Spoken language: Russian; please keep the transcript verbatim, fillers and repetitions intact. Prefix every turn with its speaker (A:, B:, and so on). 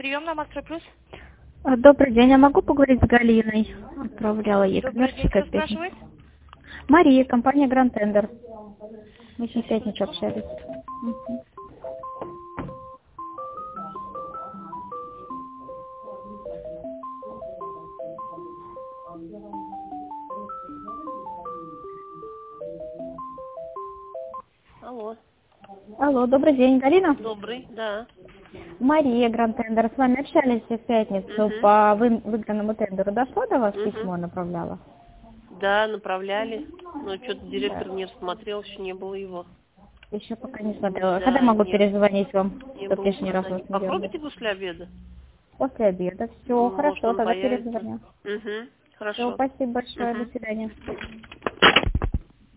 A: Прием на Мастер Плюс.
B: А, Добрый день, я могу поговорить с Галиной? Отправляла ей
A: Добрый день,
B: коммерческая
A: кто
B: песня.
A: спрашивает?
B: Мария, компания Grand Tender. Мы с ней в пятницу общались. Мгм.
A: Алло.
B: Алло, добрый день, Галина.
A: Добрый, да.
B: Мария, Grand Tender. С вами общались в пятницу
A: Угу.
B: по вы- выигранному тендеру. Дошло до вас
A: Угу.
B: письмо, направляла?
A: Да, направляли. Но что-то
B: Да.
A: директор не рассмотрел, еще не было его.
B: Еще пока не смотрела. Когда
A: Да,
B: могу
A: нет,
B: перезвонить вам,
A: не
B: чтобы
A: было
B: лишний раз вас
A: указаний.
B: не дергать?
A: Попробуйте после обеда.
B: После обеда. Все,
A: Может,
B: хорошо,
A: он
B: тогда
A: появится.
B: перезвоню.
A: Угу.
B: Все,
A: Хорошо.
B: спасибо большое, до
A: Угу.
B: свидания.